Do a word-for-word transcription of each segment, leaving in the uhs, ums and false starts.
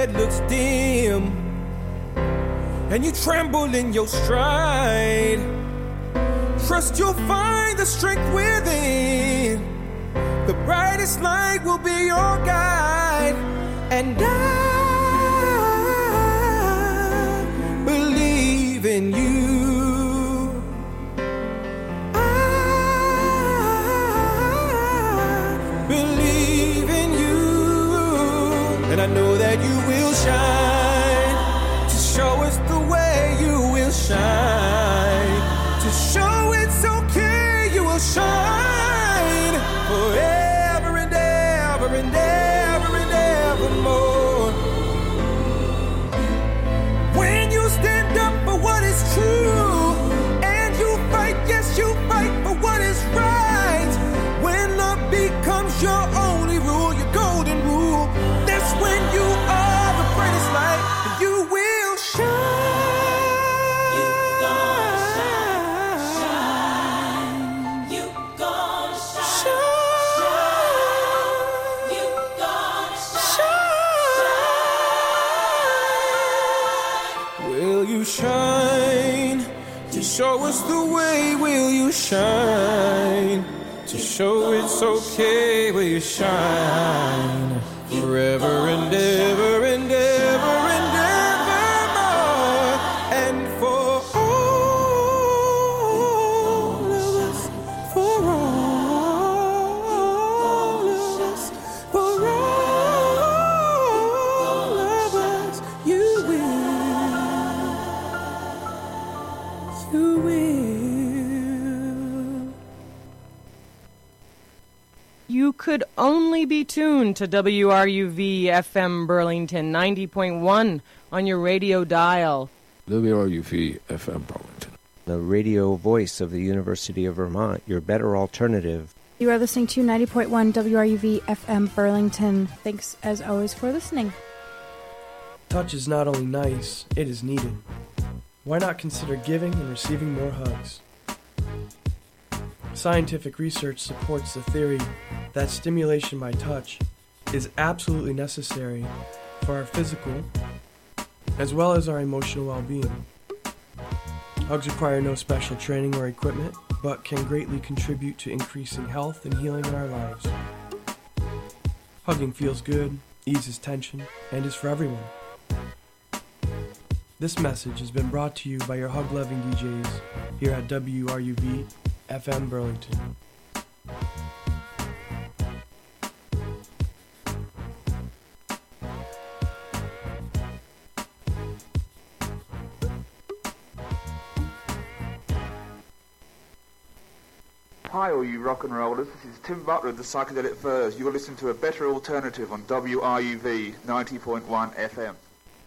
head looks dim and you tremble in your stride, trust you'll find the strength within. The brightest light will be your guide, and I believe in you. I believe in you, and I know that you will shine to show us the way you will shine, to show it's okay, you will shine forever and ever and ever and evermore. When you stand up for what is true and you fight, yes, you fight for what is right. When love becomes your only rule, your golden rule, that's when you are the brightest light, and you will shine. Shine to show us the way, will you shine to show it's okay, will you shine forever and ever and ever and evermore, and for all of us, for all of us, for all of us, you will. You will. You could only be tuned to W R U V F M Burlington ninety point one on your radio dial. W R U V F M Burlington, the radio voice of the University of Vermont, your better alternative. You are listening to ninety point one W R U V F M Burlington. Thanks as always for listening. Touch is not only nice, it is needed. Why not consider giving and receiving more hugs? Scientific research supports the theory that stimulation by touch is absolutely necessary for our physical as well as our emotional well-being. Hugs require no special training or equipment, but can greatly contribute to increasing health and healing in our lives. Hugging feels good, eases tension, and is for everyone. This message has been brought to you by your hug-loving D Js here at W R U V F M Burlington. Hi all you rock and rollers, this is Tim Butler of the Psychedelic Furs. You're listening to a better alternative on W R U V ninety point one F M.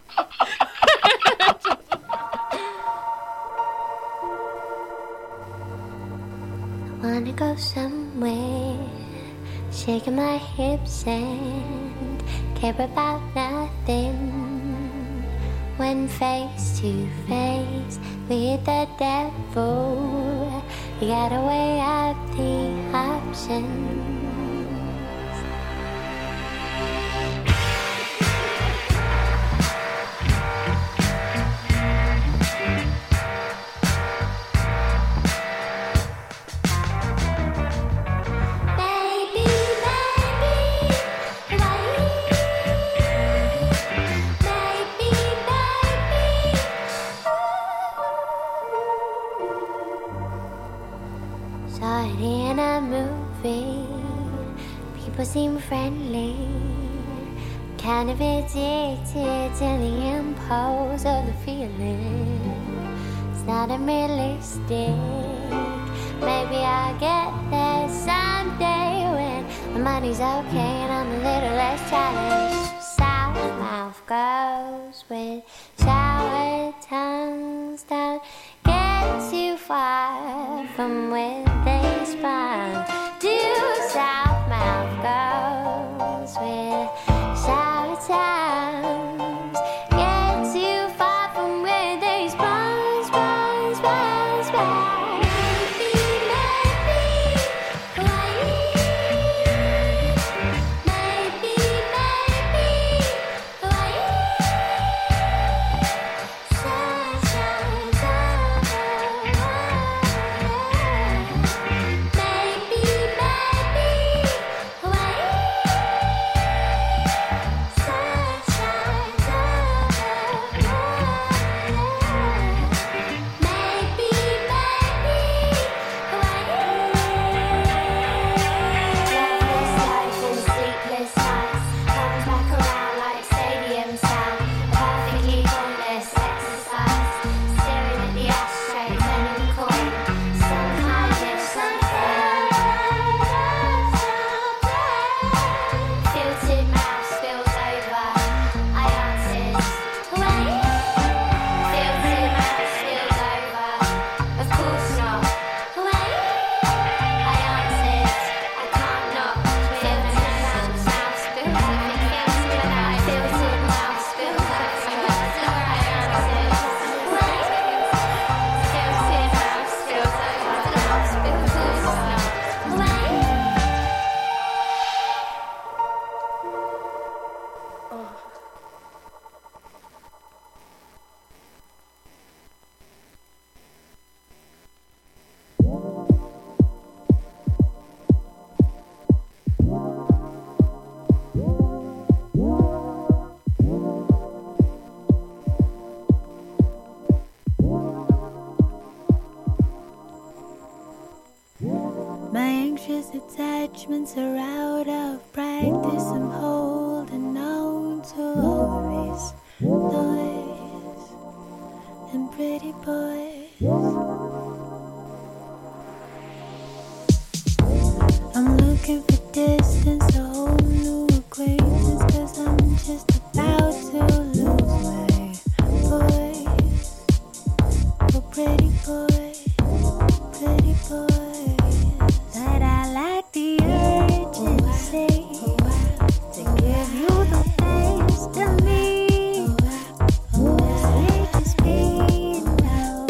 Wanna go somewhere, shaking my hips and care about nothing. When face to face with the devil, you gotta weigh up the options. Seem friendly, kind of addicted to the impulse of the feeling. It's not unrealistic. Maybe I'll get there someday when my money's okay and I'm a little less challenged. Sour mouth goes with sour tongues. Don't get too far from where they spawn. Do south mouth goes with sour tongues. Get too far from where they spawn, spawn, spawn, spawn. Maybe, maybe, Hawaii. Maybe, maybe, Hawaii. My anxious attachments are out of practice. I'm holding on to always noise and pretty boys. I'm looking for distance, a whole new acquaintance, 'cause I'm just about to lose my voice. For pretty boys, pretty boys. But I like the urgency to give you the best of me. Take the speed now.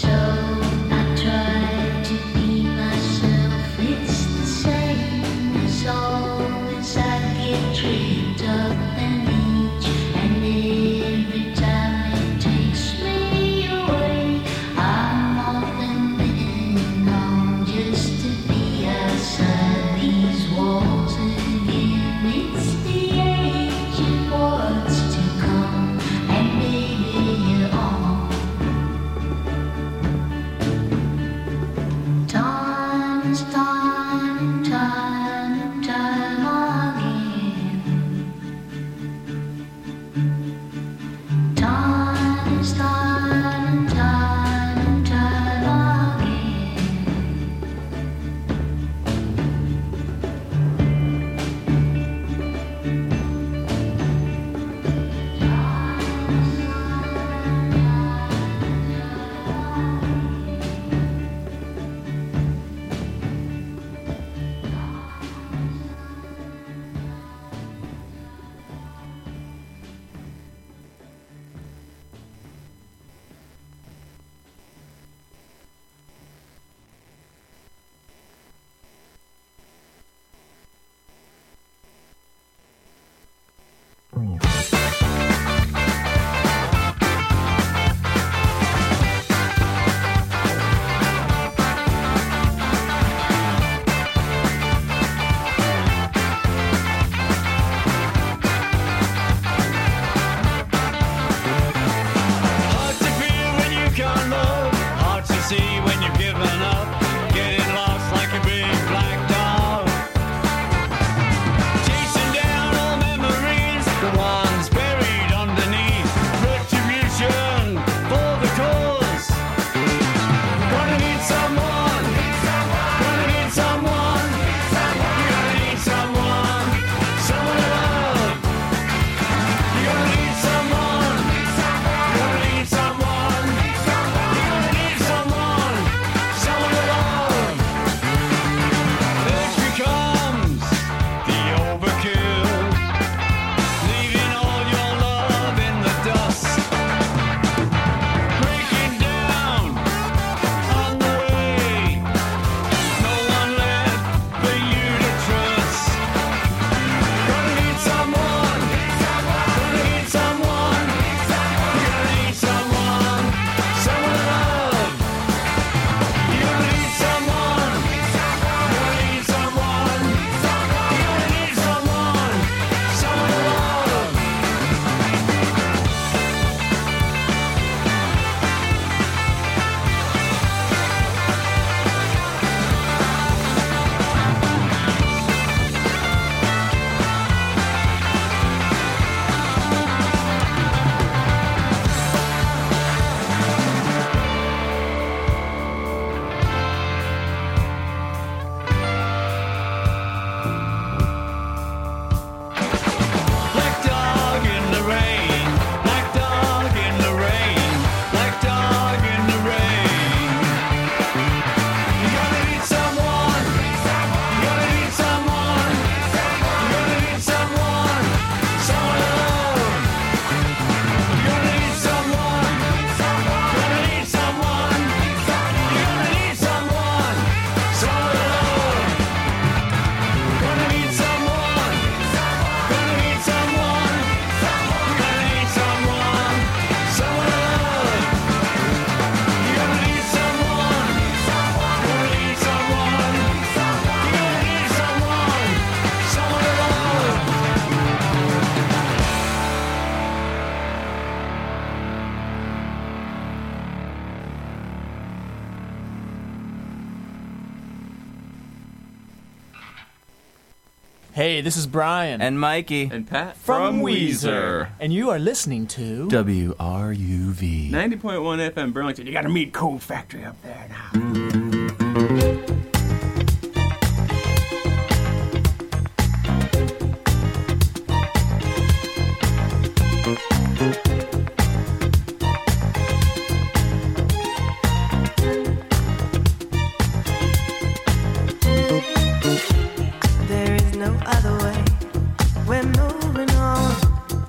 Hey, this is Brian. And Mikey. And Pat. From, From Weezer. And you are listening to W R U V. ninety point one F M Burlington. You gotta meet Cold Factory up there now.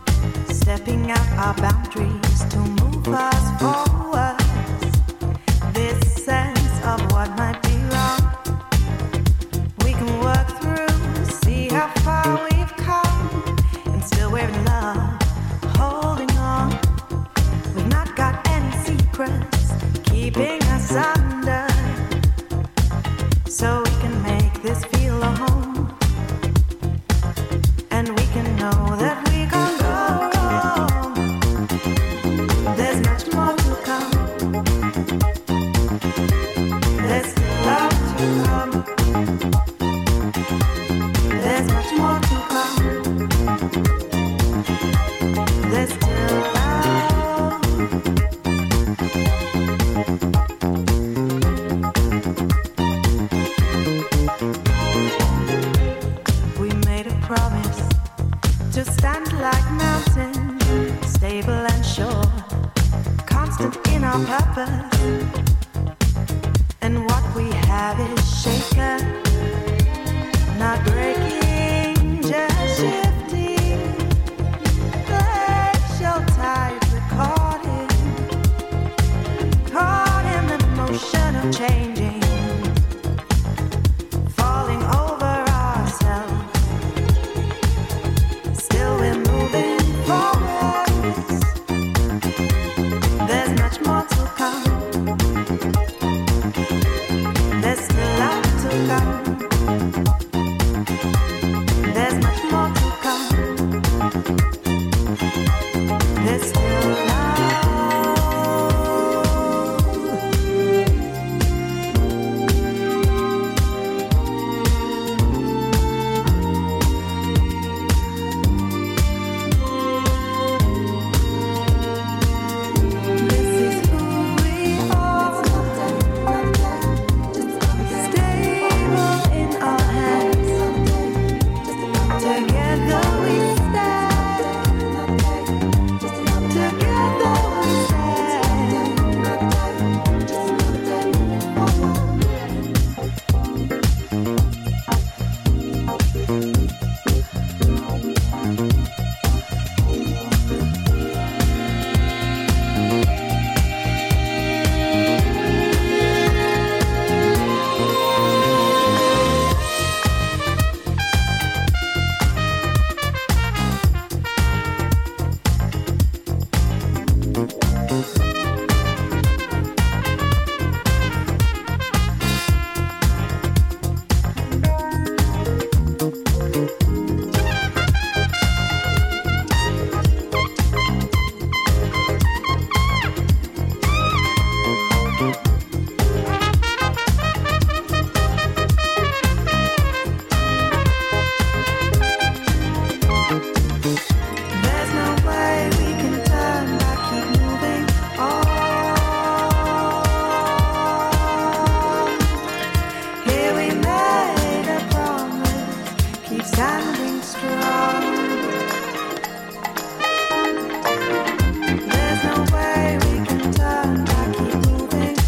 Our boundaries to move us forward. us, and what we have is shaken, not breaking, just shifting. Glacial tides are caught in, caught in the motion of change.